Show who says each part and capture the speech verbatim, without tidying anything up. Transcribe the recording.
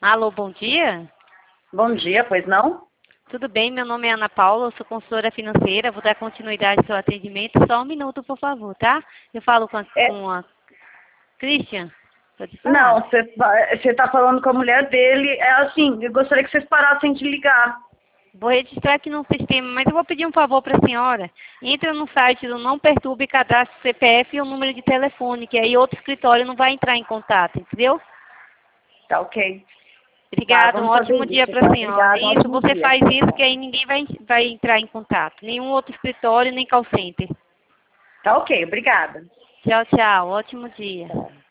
Speaker 1: Alô, bom dia.
Speaker 2: Bom dia, pois não?
Speaker 1: Tudo bem, meu nome é Ana Paula, eu sou consultora financeira, vou dar continuidade ao seu atendimento. Só um minuto, por favor, tá? Eu falo com a,
Speaker 2: É,
Speaker 1: com a Christian, pode falar.
Speaker 2: não, você está falando com a mulher dele. É assim, eu gostaria que vocês parassem de ligar.
Speaker 1: Vou registrar aqui no sistema, mas eu vou pedir um favor para a senhora. Entra no site do Não Perturbe e cadastre o C P F e o número de telefone, que aí outro escritório não vai entrar em contato, entendeu?
Speaker 2: Tá ok. Tá,
Speaker 1: Obrigada, um
Speaker 2: vamos fazer
Speaker 1: ótimo dia
Speaker 2: isso,
Speaker 1: para a
Speaker 2: tá?
Speaker 1: senhora.
Speaker 2: Obrigada, um
Speaker 1: Isso,
Speaker 2: ótimo
Speaker 1: você
Speaker 2: dia.
Speaker 1: faz isso que aí ninguém vai, vai entrar em contato. Nenhum outro escritório, nem call center.
Speaker 2: Tá ok, obrigada.
Speaker 1: Tchau, tchau. Ótimo dia.
Speaker 2: Tá.